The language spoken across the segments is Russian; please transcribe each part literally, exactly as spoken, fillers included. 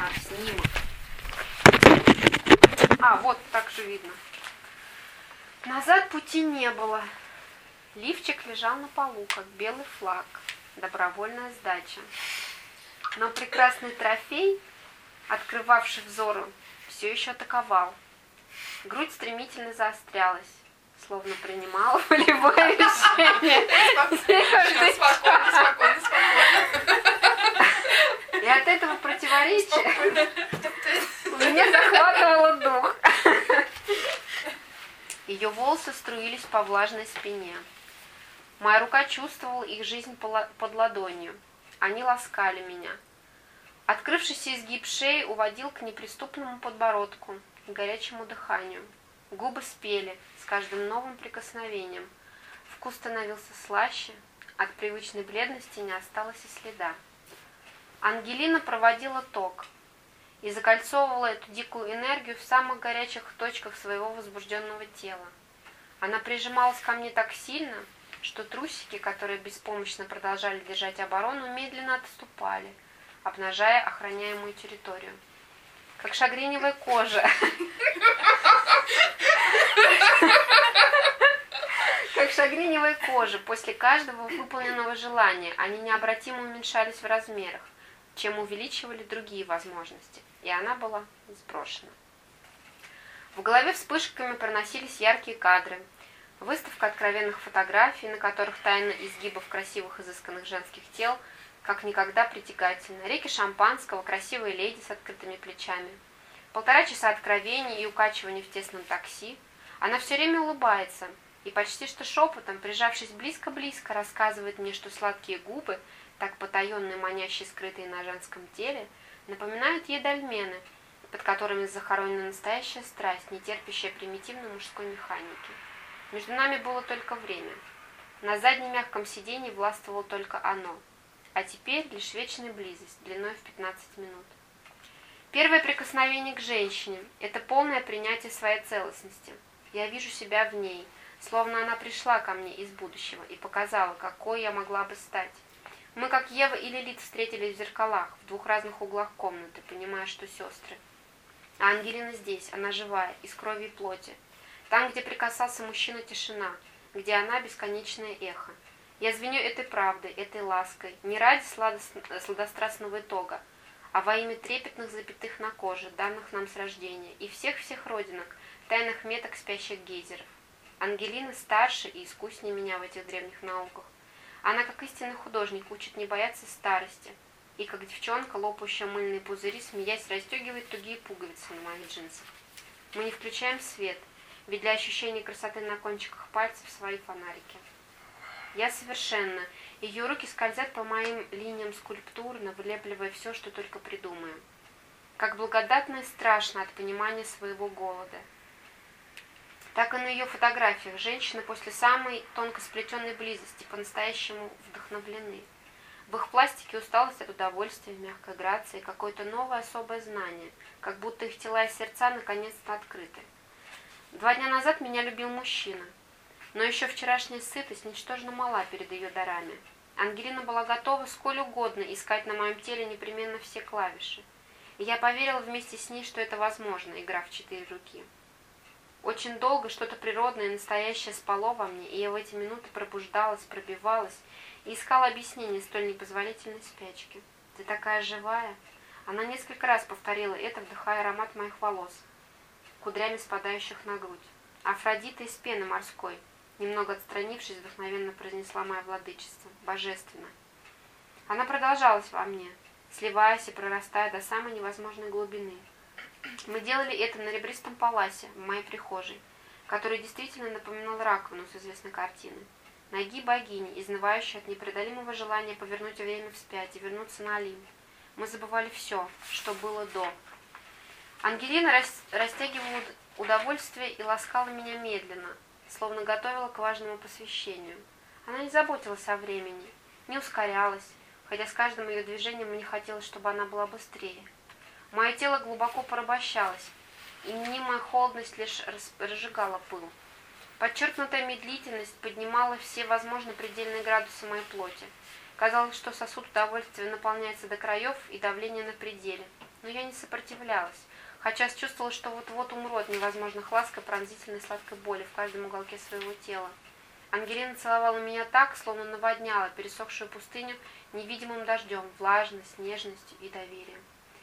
на снимок. А, вот так же видно. Назад пути не было. Лифчик лежал на полу, как белый флаг. Добровольная сдача. Но прекрасный трофей, открывавший взору, все еще атаковал. Грудь стремительно заострялась, словно принимала волевое решение. Спокойно, спокойно, спокойно. И от этого противоречия меня захватывало дух. Ее волосы струились по влажной спине. Моя рука чувствовала их жизнь под ладонью. Они ласкали меня. Открывшийся изгиб шеи уводил к неприступному подбородку, к горячему дыханию. Губы спели с каждым новым прикосновением. Вкус становился слаще, от привычной бледности не осталось и следа. Ангелина проводила ток и закольцовывала эту дикую энергию в самых горячих точках своего возбужденного тела. Она прижималась ко мне так сильно, что трусики, которые беспомощно продолжали держать оборону, медленно отступали, обнажая охраняемую территорию. Как шагреневая кожа. Как шагреневая кожа, после каждого выполненного желания они необратимо уменьшались в размерах, чем увеличивали другие возможности, и она была сброшена. В голове вспышками проносились яркие кадры. Выставка откровенных фотографий, на которых тайна изгибов красивых изысканных женских тел как никогда притягательна. Реки шампанского, красивые леди с открытыми плечами. Полтора часа откровений и укачивания в тесном такси. Она все время улыбается и почти что шепотом, прижавшись близко-близко, рассказывает мне, что сладкие губы, так потаенные, манящие, скрытые на женском теле, напоминают ей дольмены, под которыми захоронена настоящая страсть, не терпящая примитивной мужской механики. Между нами было только время. На заднем мягком сиденье властвовало только оно. А теперь лишь вечная близость, длиной в пятнадцать минут. Первое прикосновение к женщине – это полное принятие своей целостности. Я вижу себя в ней, словно она пришла ко мне из будущего и показала, какой я могла бы стать. Мы, как Ева и Лилит, встретились в зеркалах, в двух разных углах комнаты, понимая, что сестры. А Ангелина здесь, она живая, из крови и плоти. Там, где прикасался мужчина, тишина, где она бесконечное эхо. Я звеню этой правдой, этой лаской, не ради сладострастного итога, а во имя трепетных запятых на коже, данных нам с рождения, и всех-всех родинок, тайных меток спящих гейзеров. Ангелина старше и искуснее меня в этих древних науках. Она, как истинный художник, учит не бояться старости, и как девчонка, лопающая мыльные пузыри, смеясь, расстегивает тугие пуговицы на моих джинсах. Мы не включаем свет, ведь для ощущения красоты на кончиках пальцев свои фонарики. Я совершенна, ее руки скользят по моим линиям скульптурно, вылепливая все, что только придумаем. Как благодатно и страшно от понимания своего голода. Так и на ее фотографиях женщины после самой тонко сплетенной близости по-настоящему вдохновлены. В их пластике усталость от удовольствия, мягкой грации, какое-то новое особое знание, как будто их тела и сердца наконец-то открыты. Два дня назад меня любил мужчина, но еще вчерашняя сытость ничтожно мала перед ее дарами. Ангелина была готова сколь угодно искать на моем теле непременно все клавиши. И я поверила вместе с ней, что это возможно, игра в четыре руки. Очень долго что-то природное и настоящее спало во мне, и я в эти минуты пробуждалась, пробивалась и искала объяснение столь непозволительной спячки. «Ты такая живая!» Она несколько раз повторила это, вдыхая аромат моих волос, кудрями спадающих на грудь. «Афродита из пены морской!» Немного отстранившись, вдохновенно произнесла моя владычица. «Божественно!» Она продолжалась во мне, сливаясь и прорастая до самой невозможной глубины. Мы делали это на ребристом паласе в моей прихожей, который действительно напоминал раковину с известной картины. Ноги богини, изнывающие от непреодолимого желания повернуть время вспять и вернуться на Олимп. Мы забывали все, что было до. Ангелина рас... растягивала удовольствие и ласкала меня медленно, словно готовила к важному посвящению. Она не заботилась о времени, не ускорялась, хотя с каждым ее движением мне хотелось, чтобы она была быстрее. Мое тело глубоко порабощалось, и мнимая холодность лишь разжигала пыл. Подчеркнутая медлительность поднимала все возможные предельные градусы моей плоти. Казалось, что сосуд удовольствия наполняется до краев, и давление на пределе. но я не сопротивлялась, хотя чувствовала, что вот-вот умру от невозможных ласк и пронзительной сладкой боли в каждом уголке своего тела. Ангелина целовала меня так, словно наводняла пересохшую пустыню невидимым дождем, влажность, нежностью и доверием.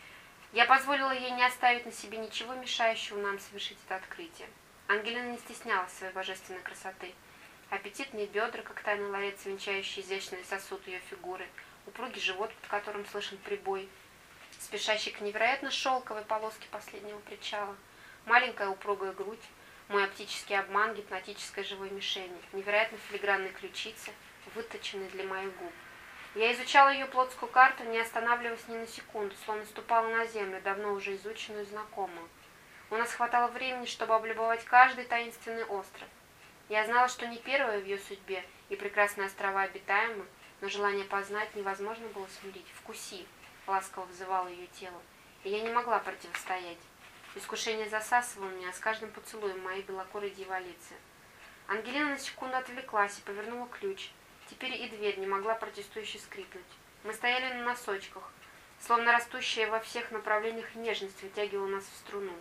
Я позволила ей не оставить на себе ничего мешающего нам совершить это открытие. Ангелина не стеснялась своей божественной красоты. Аппетитные бедра, как тайный ларец, венчающий изящный сосуд ее фигуры, упругий живот, под которым слышен прибой, спешащий к невероятно шелковой полоске последнего причала, маленькая упругая грудь, мой оптический обман гипнотической живой мишени, невероятно филигранные ключицы, выточенные для моих губ. Я изучала ее плотскую карту, не останавливаясь ни на секунду, словно ступала на землю, давно уже изученную и знакомую. У нас хватало времени, чтобы облюбовать каждый таинственный остров. Я знала, что не первая в ее судьбе, и прекрасные острова обитаемы, но желание познать невозможно было смирить. «Вкуси!» — ласково взывало ее тело, и я не могла противостоять. Искушение засасывало меня с каждым поцелуем моей белокурой дьяволицы. Ангелина на секунду отвлеклась и повернула ключ. Теперь и дверь не могла протестующе скрипнуть. Мы стояли на носочках, словно растущая во всех направлениях нежность вытягивала нас в струну.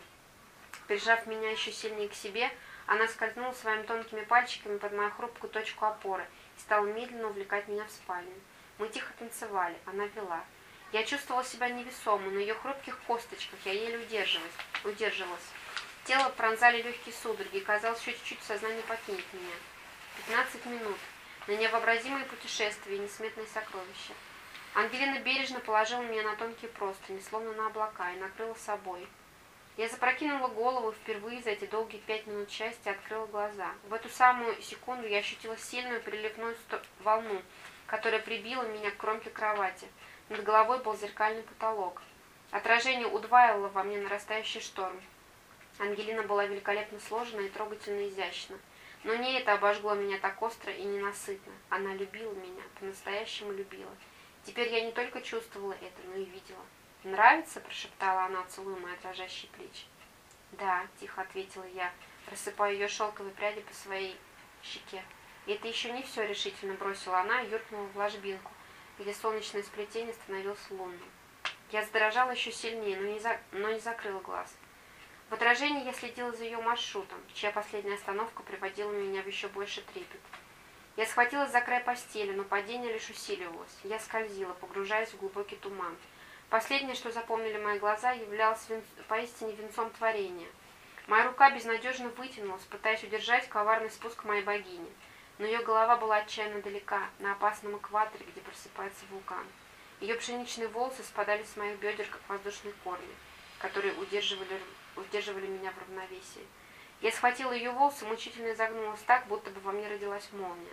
Прижав меня еще сильнее к себе, она скользнула своими тонкими пальчиками под мою хрупкую точку опоры и стала медленно увлекать меня в спальню. Мы тихо танцевали, она вела. Я чувствовала себя невесомо, на ее хрупких косточках я еле удерживалась. удерживалась. Тело пронзали легкие судороги, и казалось, что чуть-чуть сознание покинет меня. Пятнадцать минут. На невообразимые путешествия и несметные сокровища. Ангелина бережно положила меня на тонкие простыни, словно на облака, и накрыла собой. Я запрокинула голову, впервые за эти долгие пять минут счастья открыла глаза. В эту самую секунду я ощутила сильную приливную волну, которая прибила меня к кромке кровати. Над головой был зеркальный потолок. Отражение удваивало во мне нарастающий шторм. Ангелина была великолепно сложена и трогательно изящна. Но не это обожгло меня так остро и ненасытно. Она любила меня, по-настоящему любила. Теперь я не только чувствовала это, но и видела. «Нравится?» – прошептала она, целуя мои дрожащие плечи. «Да», – тихо ответила я, рассыпая ее шелковые пряди по своей щеке. «И это еще не все», – решительно бросила она и юркнула в ложбинку, где солнечное сплетение становилось лунным. Я задрожала еще сильнее, но не, за... но не закрыла глаз. В отражении я следила за ее маршрутом, чья последняя остановка приводила меня в еще больше трепет. Я схватилась за край постели, но падение лишь усиливалось. Я скользила, погружаясь в глубокий туман. Последнее, что запомнили мои глаза, являлось вен... поистине венцом творения. Моя рука безнадежно вытянулась, пытаясь удержать коварный спуск моей богини. Но ее голова была отчаянно далека, на опасном экваторе, где просыпается вулкан. Ее пшеничные волосы спадали с моих бедер, как воздушные корни, которые удерживали, удерживали меня в равновесии. Я схватила ее волосы, мучительно изогнулась так, будто бы во мне родилась молния.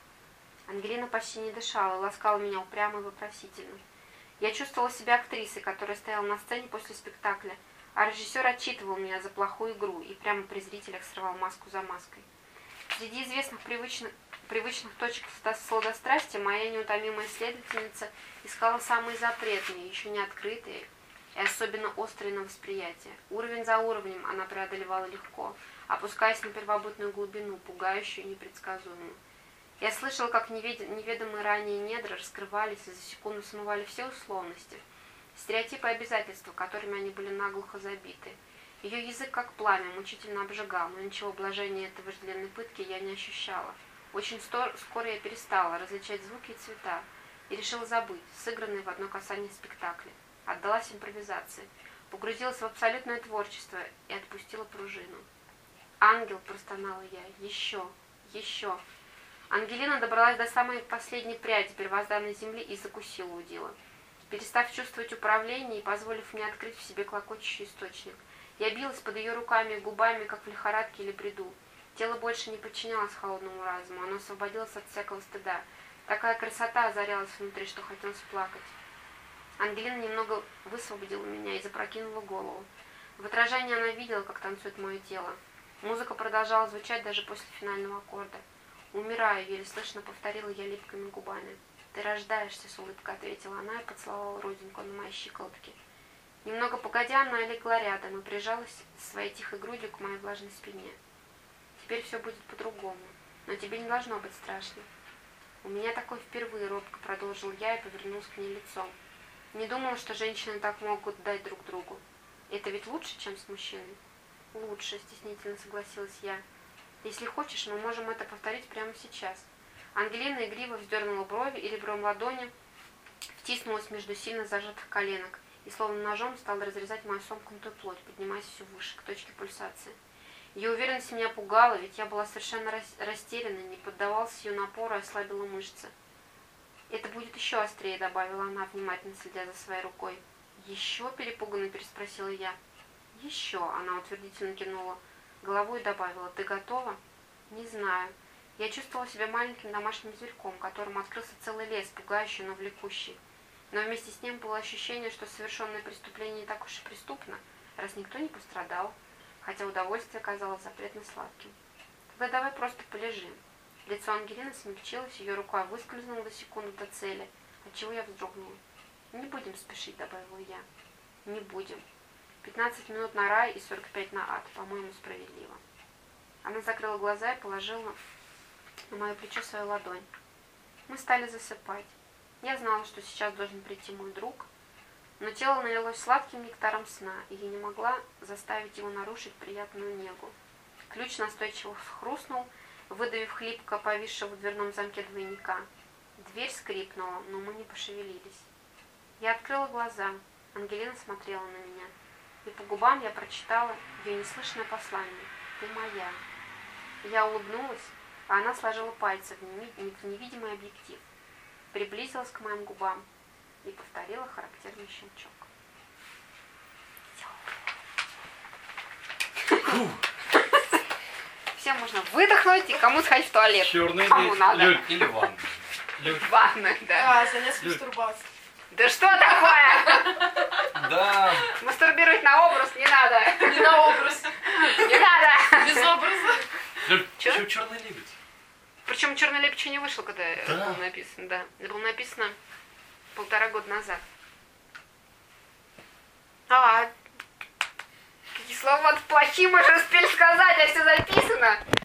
Ангелина почти не дышала и ласкала меня упрямо и вопросительно. Я чувствовала себя актрисой, которая стояла на сцене после спектакля, а режиссер отчитывал меня за плохую игру и прямо при зрителях срывал маску за маской. Среди известных привычных, привычных точек сладострастия моя неутомимая исследовательница искала самые запретные, еще не открытые и особенно острые на восприятие. Уровень за уровнем она преодолевала легко, опускаясь на первобытную глубину, пугающую и непредсказуемую. Я слышала, как невед... неведомые ранее недра раскрывались и за секунду смывали все условности, стереотипы и обязательства, которыми они были наглухо забиты. Ее язык, как пламя, мучительно обжигал, но ничего блажения этой вожделенной пытки я не ощущала. Очень стор... скоро я перестала различать звуки и цвета и решила забыть, сыгранные в одно касание спектакля. Отдалась импровизации, погрузилась в абсолютное творчество и отпустила пружину. «Ангел!» – простонала я. «Еще! Еще!» Ангелина добралась до самой последней пряди первозданной земли и закусила удила. Перестав чувствовать управление и позволив мне открыть в себе клокочущий источник, я билась под ее руками и губами, как в лихорадке или бреду. Тело больше не подчинялось холодному разуму, оно освободилось от всякого стыда. Такая красота озарялась внутри, что хотелось плакать. Ангелина немного высвободила меня и запрокинула голову. В отражении она видела, как танцует мое тело. Музыка продолжала звучать даже после финального аккорда. «Умираю», — еле слышно повторила я липкими губами. «Ты рождаешься», — с улыбкой ответила она и поцеловала родинку на моей щиколотке. Немного погодя, она легла рядом и прижалась своей тихой грудью к моей влажной спине. «Теперь все будет по-другому, но тебе не должно быть страшно». «У меня такое впервые», — робко продолжил я и повернулся к ней лицом. Не думала, что женщины так могут дать друг другу. Это ведь лучше, чем с мужчиной? Лучше, стеснительно согласилась я. Если хочешь, мы можем это повторить прямо сейчас. Ангелина игриво вздернула брови и ребром ладони втиснулась между сильно зажатых коленок и словно ножом стала разрезать мою сомкнутую плоть, поднимаясь все выше, к точке пульсации. Ее уверенность меня пугала, ведь я была совершенно растеряна, не поддавалась ее напору и ослабила мышцы. «Это будет еще острее», — добавила она, внимательно следя за своей рукой. «Еще?» — перепуганно переспросила я. «Еще», — она утвердительно кивнула головой и добавила. «Ты готова?» «Не знаю». Я чувствовала себя маленьким домашним зверьком, которому открылся целый лес, пугающий, но влекущий. Но вместе с ним было ощущение, что совершенное преступление не так уж и преступно, раз никто не пострадал, хотя удовольствие казалось запретно сладким. «Тогда давай просто полежим». Лицо Ангелины смягчилось, ее рука выскользнула до секунды до цели, отчего я вздрогнула. «Не будем спешить», — добавила я. «Не будем. Пятнадцать минут на рай и сорок пять на ад, по-моему, справедливо». Она закрыла глаза и положила на мое плечо свою ладонь. Мы стали засыпать. Я знала, что сейчас должен прийти мой друг, но тело налилось сладким нектаром сна, и я не могла заставить его нарушить приятную негу. Ключ настойчиво хрустнул, выдавив хлипко повисшего в дверном замке двойника. Дверь скрипнула, но мы не пошевелились. Я открыла глаза. Ангелина смотрела на меня, и по губам я прочитала ее неслышное послание. «Ты моя». Я улыбнулась, а она сложила пальцы в невидимый объектив, приблизилась к моим губам и повторила характерный щелчок. Всем можно выдохнуть и кому сходить в туалет. Черный кому или, надо. Люль, или ванна. Люль. Ванна, да. А, заняться Люль. мастурбацией. Да что такое? Да. Мастурбировать на образ не надо. Не на образ, Не надо. без образа. Люль, Чё? еще черный лебедь. Причем «Черный лебедь» еще не вышел, когда это Да. было написано. Да. Это было написано полтора года назад. А, какие слова плохие мы же успели сказать, а все записано.